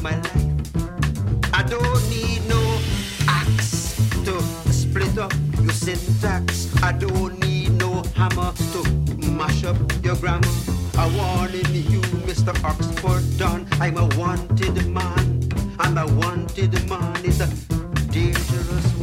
my life. I don't need no axe to split up your syntax. I don't need no hammer to mash up your grammar. I warning you, Mr. Oxford Don, I'm a wanted man. And a wanted man is a dangerous